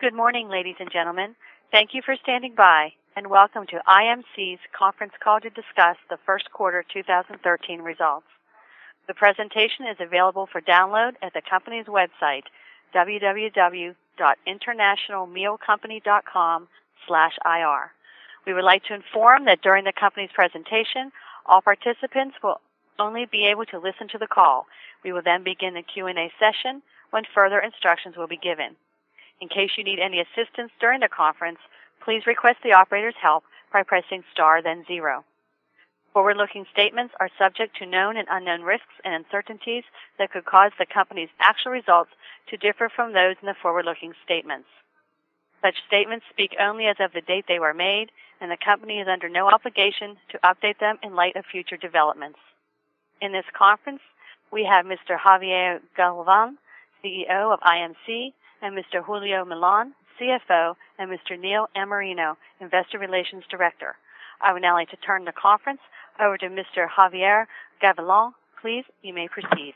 Good morning, ladies and gentlemen. Thank you for standing by, and welcome to IMC's conference call to discuss the first quarter 2013 results. The presentation is available for download at the company's website, www.internationalmealcompany.com/ir. We would like to inform that during the company's presentation, all participants will only be able to listen to the call. We will then begin the Q&A session when further instructions will be given. In case you need any assistance during the conference, please request the operator's help by pressing star then 0. Forward-looking statements are subject to known and unknown risks and uncertainties that could cause the company's actual results to differ from those in the forward-looking statements. Such statements speak only as of the date they were made, and the company is under no obligation to update them in light of future developments. In this conference, we have Mr. Javier Galvan, CEO of IMC, and Mr. Julio Millan, CFO, and Mr. Neil Amarino, Investor Relations Director. I would now like to turn the conference over to Mr. Javier Galvan. Please, you may proceed.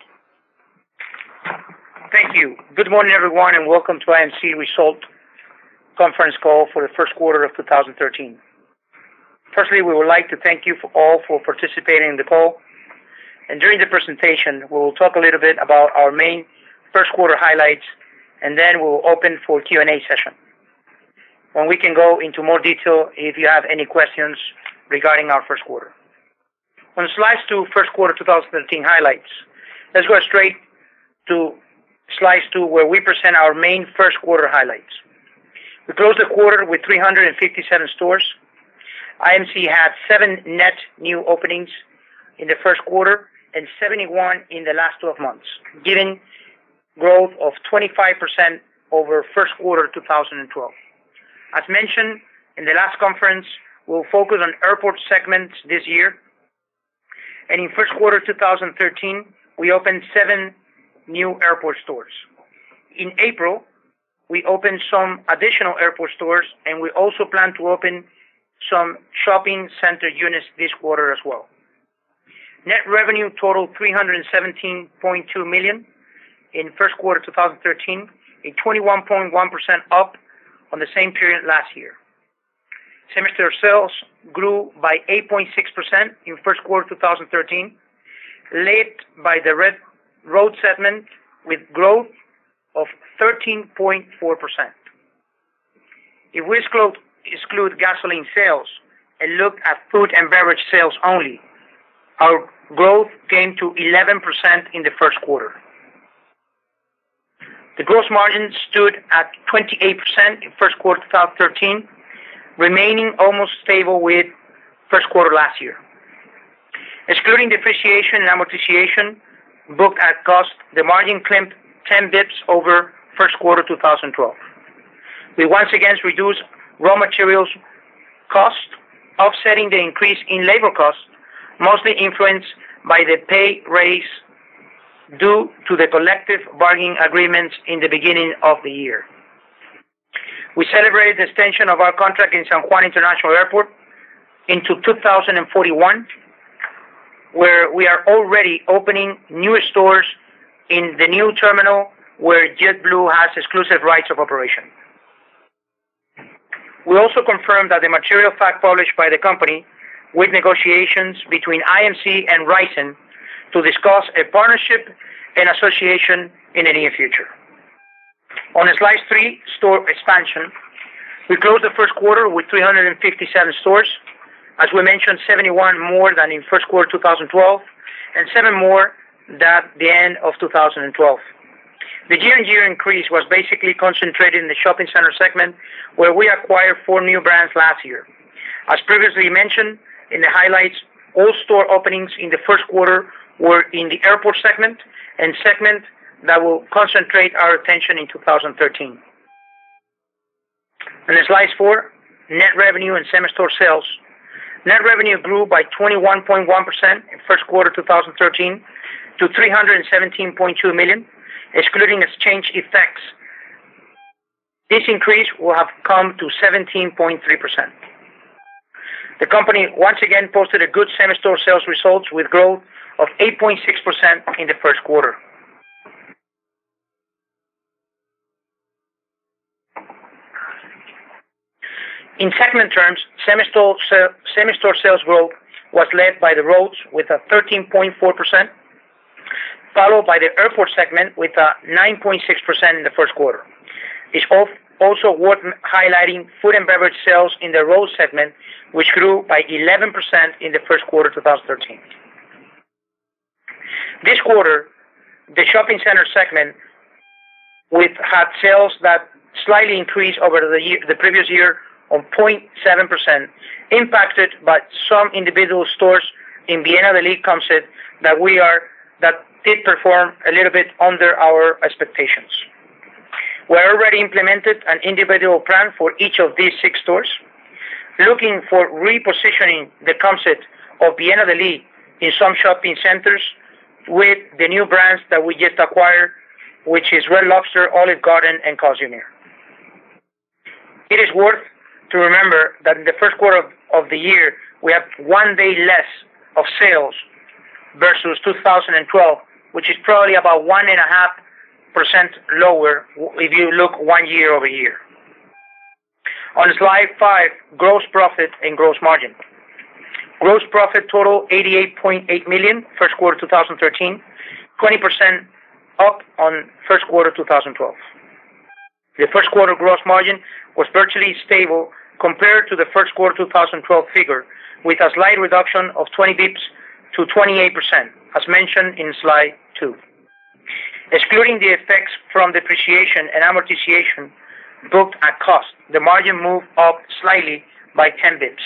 Thank you. Good morning, everyone, and welcome to IMC Result Conference Call for the first quarter of 2013. Firstly, we would like to thank you all for participating in the call. And during the presentation, we will talk a little bit about our main first quarter highlights, and then we'll open for Q&A session, when we can go into more detail if you have any questions regarding our first quarter. On slides 2, first quarter 2013 highlights. Let's go straight to slides 2, where we present our main first quarter highlights. We closed the quarter with 357 stores. IMC had 7 net new openings in the first quarter and 71 in the last 12 months, giving growth of 25% over first quarter 2012. As mentioned in the last conference, we'll focus on airport segments this year. And in first quarter 2013, we opened 7 new airport stores. In April, we opened some additional airport stores, and we also plan to open some shopping center units this quarter as well. Net revenue totaled $317.2 million in first quarter 2013, a 21.1% up on the same period last year. Same-store sales grew by 8.6% in first quarter 2013, led by the Red Road segment with growth of 13.4%. If we exclude gasoline sales and look at food and beverage sales only, our growth came to 11% in the first quarter. The gross margin stood at 28% in first quarter 2013, remaining almost stable with first quarter last year. Excluding depreciation and amortization booked at cost, the margin climbed 10 bips over first quarter 2012. We once again reduced raw materials cost, offsetting the increase in labor costs, mostly influenced by the pay raise due to the collective bargaining agreements in the beginning of the year. We celebrated the extension of our contract in San Juan International Airport into 2041, where we are already opening new stores in the new terminal where JetBlue has exclusive rights of operation. We also confirmed that the material fact published by the company with negotiations between IMC and Ryzen to discuss a partnership and association in the near future. On slide 3, store expansion, we closed the first quarter with 357 stores. As we mentioned, 71 more than in first quarter 2012, and 7 more than the end of 2012. The year-on-year increase was basically concentrated in the shopping center segment, where we acquired 4 new brands last year. As previously mentioned in the highlights, all store openings in the first quarter were in the airport segment, and segment that will concentrate our attention in 2013. On slide 4, net revenue and same-store sales. Net revenue grew by 21.1% in first quarter 2013 to $317.2 million, excluding exchange effects. This increase will have come to 17.3%. The company once again posted a good same-store sales results with growth of 8.6% in the first quarter. In segment terms, same-store sales growth was led by the roads with a 13.4%, followed by the airport segment with a 9.6% in the first quarter. It's also worth highlighting food and beverage sales in the road segment, which grew by 11% in the first quarter 2013. This quarter, the shopping center segment had sales that slightly increased over the previous year on 0.7%, impacted by some individual stores in Viena del Lí concept that did perform a little bit under our expectations. We already implemented an individual plan for each of these 6 stores, looking for repositioning the concept of Viena del Lí in some shopping centers with the new brands that we just acquired, which is Red Lobster, Olive Garden, and Cosumir. It is worth to remember that in the first quarter of the year, we have 1 day less of sales versus 2012, which is probably about 1.5% lower if you look 1 year over year. On slide 5, gross profit and gross margin. Gross profit total $88.8 million, first quarter 2013, 20% up on first quarter 2012. The first quarter gross margin was virtually stable compared to the first quarter 2012 figure, with a slight reduction of 20 bips to 28%, as mentioned in slide 2. Excluding the effects from depreciation and amortization booked at cost, the margin moved up slightly by 10 bips.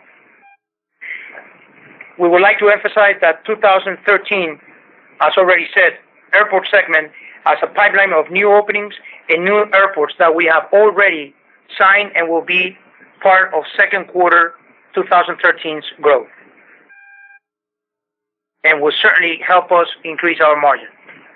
We would like to emphasize that 2013, as already said, airport segment has a pipeline of new openings and new airports that we have already signed and will be part of second quarter 2013's growth, and will certainly help us increase our margin.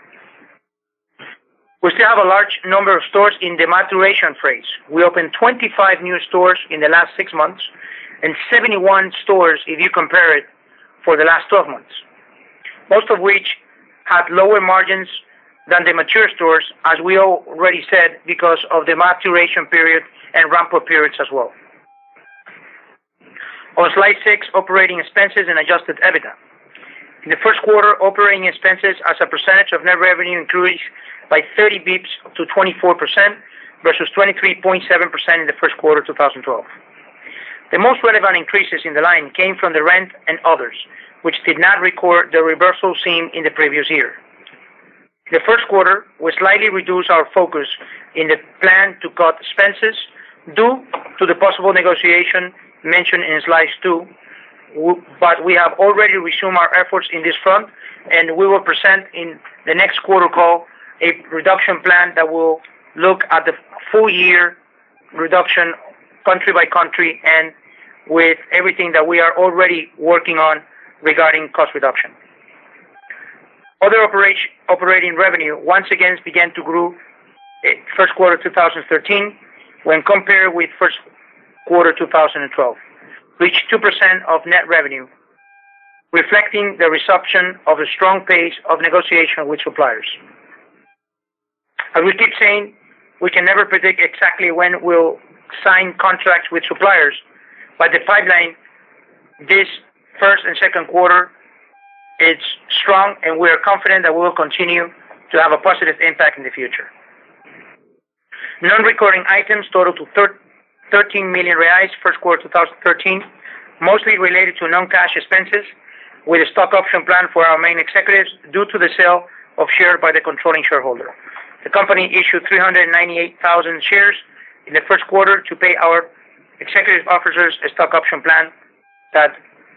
We still have a large number of stores in the maturation phase. We opened 25 new stores in the last 6 months and 71 stores if you compare it for the last 12 months, most of which had lower margins than the mature stores, as we already said, because of the maturation period and ramp-up periods as well. On slide 6, operating expenses and adjusted EBITDA. In the first quarter, operating expenses as a percentage of net revenue increased by 30 bips to 24% versus 23.7% in the first quarter 2012. The most relevant increases in the line came from the rent and others, which did not record the reversal seen in the previous year. In the first quarter, we slightly reduced our focus in the plan to cut expenses due to the possible negotiation mentioned in slides 2, but we have already resumed our efforts in this front, and we will present in the next quarter call a reduction plan that will look at the full year reduction country by country and with everything that we are already working on regarding cost reduction. Other operating revenue once again began to grow in first quarter 2013 when compared with first quarter 2012, reached 2% of net revenue, reflecting the resumption of a strong pace of negotiation with suppliers. As we keep saying, we can never predict exactly when we'll sign contracts with suppliers, but the pipeline this first and second quarter is strong, and we are confident that we will continue to have a positive impact in the future. Non-recurring items total to 13 million reais first quarter 2013, mostly related to non-cash expenses with a stock option plan for our main executives due to the sale of shares by the controlling shareholder. The company issued 398,000 shares in the first quarter to pay our executive officers a stock option plan that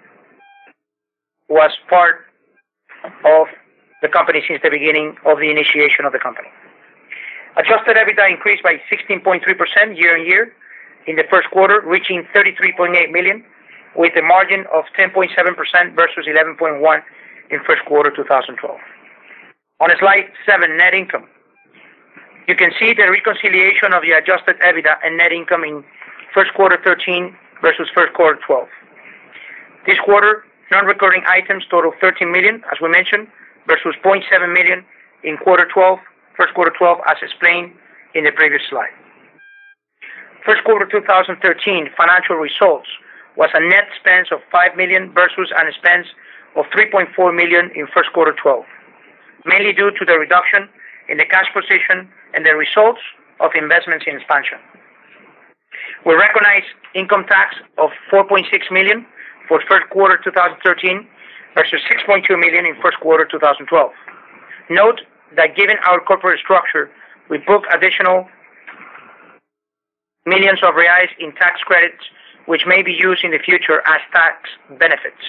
was part of the company since the beginning of the initiation of the company. Adjusted EBITDA increased by 16.3% year on year in the first quarter, reaching 33.8 million, with a margin of 10.7% versus 11.1% in first quarter 2012. On slide 7, net income. You can see the reconciliation of the adjusted EBITDA and net income in first quarter 13 versus first quarter 12. This quarter, non-recurring items total 13 million, as we mentioned, versus 0.7 million in first quarter 12, as explained in the previous slide. First First quarter 2013 financial results was a net expense of $5 million versus an expense of $3.4 million in first quarter 12, mainly due to the reduction in the cash position and the results of investments in expansion. We recognize income tax of $4.6 million for first quarter 2013 versus $6.2 million in first quarter 2012. Note that given our corporate structure, we book additional millions of reais in tax credits, which may be used in the future as tax benefits.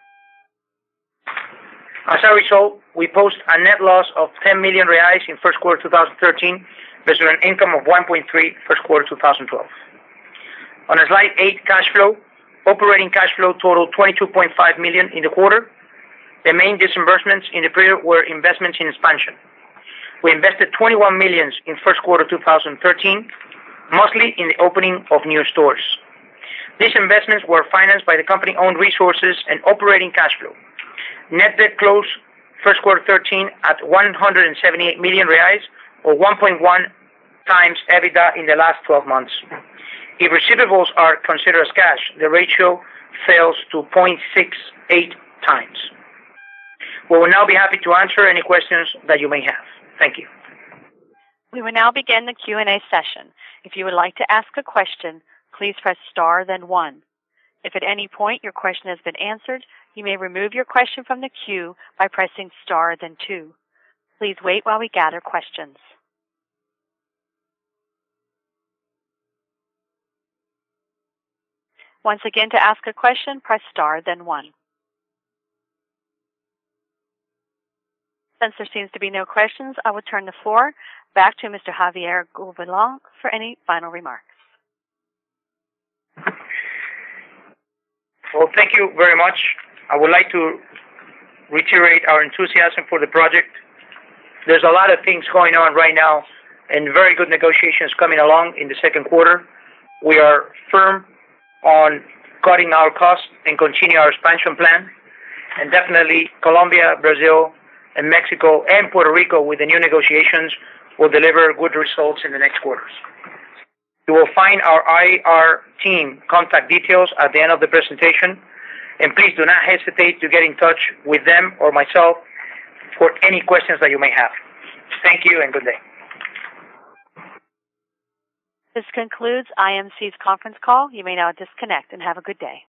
As a result, we post a net loss of 10 million reais in first quarter 2013 versus an income of 1.3 first quarter 2012. On slide 8, cash flow. Operating cash flow totaled 22.5 million in the quarter. The main disbursements in the period were investments in expansion. We invested 21 million in first quarter 2013, mostly in the opening of new stores. These investments were financed by the company-owned resources and operating cash flow. Net debt closed first quarter 13 at 178 million reais, or 1.1 times EBITDA in the last 12 months. If receivables are considered as cash, the ratio falls to 0.68 times. We will now be happy to answer any questions that you may have. Thank you. We will now begin the Q&A session. If you would like to ask a question, please press star then 1. If at any point your question has been answered, you may remove your question from the queue by pressing star then 2. Please wait while we gather questions. Once again, to ask a question, press star then 1. Since there seems to be no questions, I will turn the floor back to Mr. Javier Gurbalan for any final remarks. Well, thank you very much. I would like to reiterate our enthusiasm for the project. There's a lot of things going on right now and very good negotiations coming along in the second quarter. We are firm on cutting our costs and continue our expansion plan. And definitely Colombia, Brazil, and Mexico and Puerto Rico with the new negotiations will deliver good results in the next quarters. You will find our IR team contact details at the end of the presentation, and please do not hesitate to get in touch with them or myself for any questions that you may have. Thank you and good day. This concludes IMC's conference call. You may now disconnect and have a good day.